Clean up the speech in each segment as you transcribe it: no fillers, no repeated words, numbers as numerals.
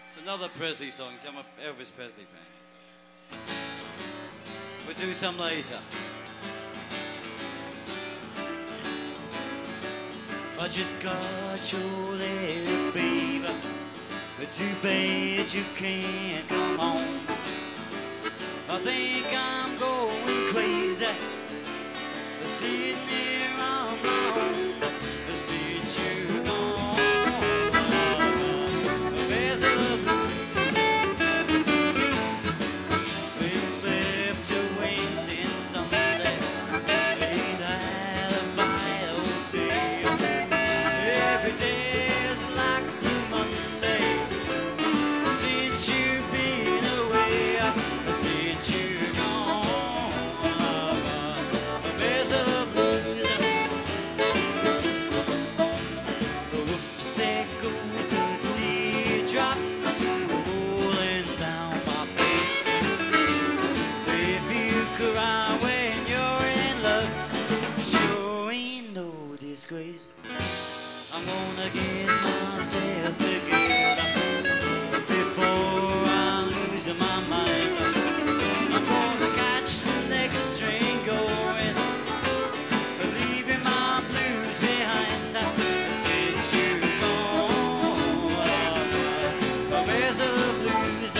It's another Presley song. See, I'm an Elvis Presley fan. We'll do some later. I just got your letter, baby, but too bad you can't come home. I think I'm going crazy, sitting here on my own. Since you're gone, there's a been slipped away since Sunday. Ain't had a bad day. Every day is like a blue Monday. Since you've been away, since you're gone, there's a blues. Whoops, there goes a teardrop rolling down my face. If you cry when you're in love, sure ain't no disgrace. I'm gonna get myself together before I lose my mind. I'm gonna catch the next train going, leaving my blues behind. Since you're gone, where's the blues?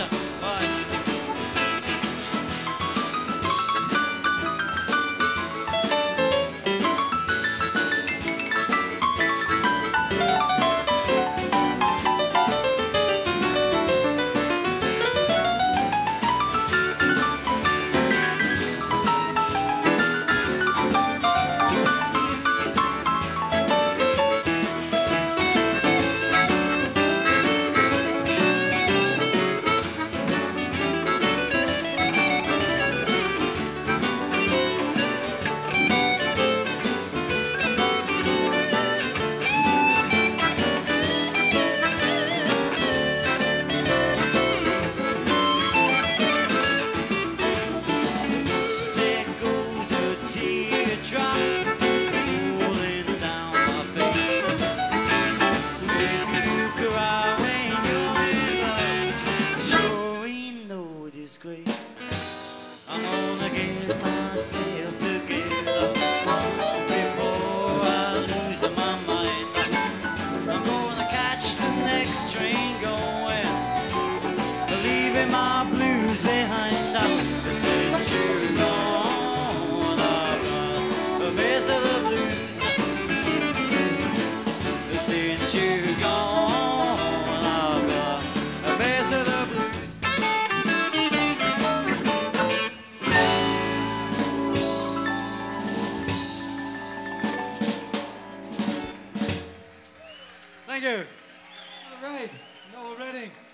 There goes a teardrop rolling down my face. If you cry when you're in love, sure ain't no disgrace. I'm gonna get myself together before I lose my mind. I'm gonna catch the next train going, leaving my blues behind. Since you're gone, the best of the blues. Since you're gone, the best of the blues. Thank you. All right, Noel Redding.